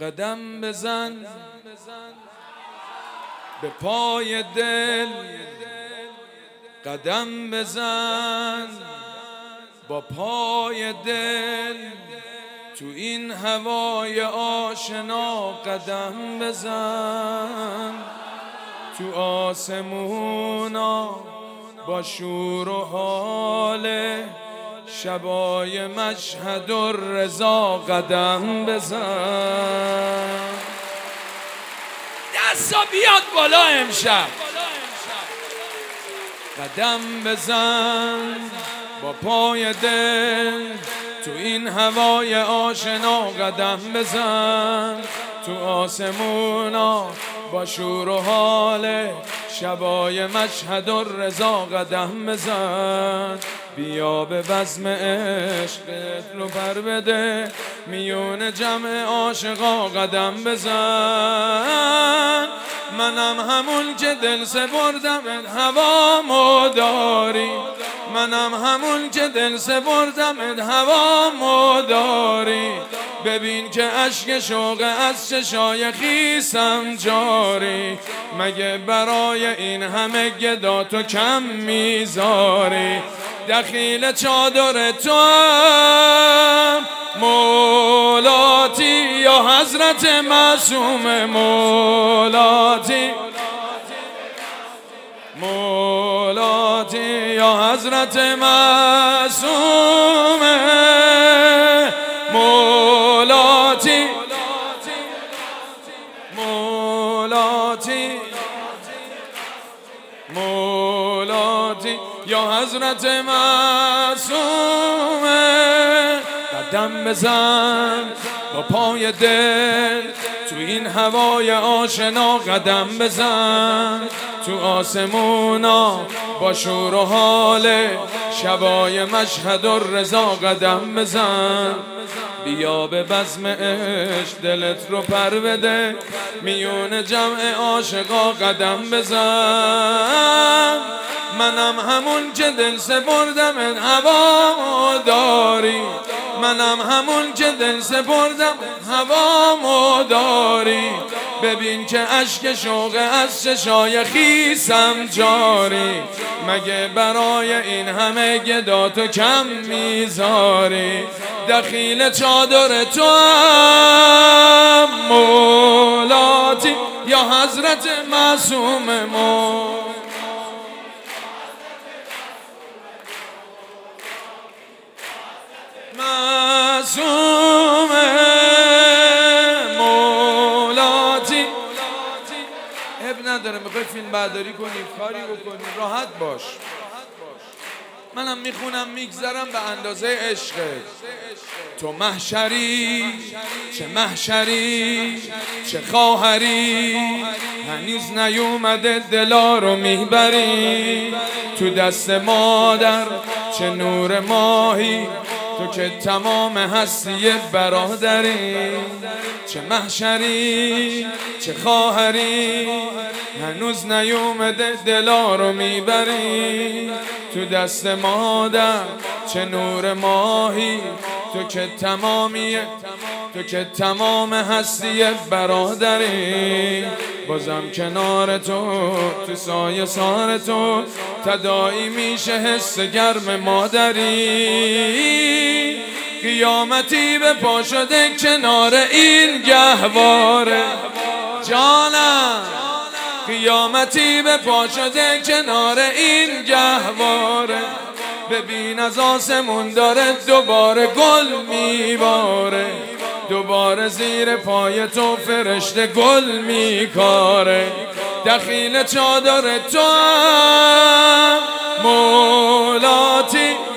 قدم بزن به پای دل، قدم بزن با پای دل، تو این هوای آشنا قدم بزن، تو آسمونا با شور و حال شبای مشهد الرضا قدم بزن. دستا بیاد بالا امشب، قدم بزن با پای دل، تو این هوای آشنا قدم بزن، تو آسمونا با شور و حال شبای مشهد الرضا قدم بزن. بیا به بزم عشقت رو پر بده، میون جمع عاشقا قدم بزن. منم همون که دل سپردم هوامو داری، منم همون که دل سپردم هوامو داری. ببین که اشک شوق از چشای خیسم جاری، مگه برای این همه گدا تو کم میذاری؟ دخیل چادر تو هم مولاتی، یا حضرت معصوم مولاتی، مولاتی یا حضرت معصوم مولاتی، مولاتی مولاتی یا حضرت معصوم. قدم بزن با پای دل، تو این هوای آشنا قدم بزن، تو آسمونا با شور و حال شبای مشهد الرضا قدم بزن. بیا به بزم عشق دلت رو پر بده، میون جمع عاشقا قدم بزن. منم همون که دل سپردم هوامو داری، منم همون که دل سپردم هوامو داری. ببین که اشک شوق از چشای خیسم جاری، مگه برای این همه گدا تو کم میذاری؟ دخیل چادر تو هم مولاتی، یا حضرت معصوم معصوم مولاتی. اب نداره میخوای فیلم برداری کنی، کاری بکنی، راحت باش. منم میخونم میگذرم به اندازه عشقت. تو محشری، چه محشری، چه خواهری، هنوز نیومده دلا رو میبری. تو دست مادر چه نور ماهی، تو که تمام هستی برادری. چه محشری، چه خواهری، هنوز نیومده دلا رو میبری. تو دست مادر چه نور ماهی، تو که تمامیه، تو که تمام هستی برادری. بازم کنار تو، تو سایه سار تو، تداعی میشه حس گرم مادری. قیامتی به پا شده کنار این گهواره جانم، قیامتی به پا شده کنار این گهواره. ببین از آسمون داره دوباره گل میباره، دوباره زیر پای تو فرشته گل میکاره. دخیل چادر تو هم مولاتی،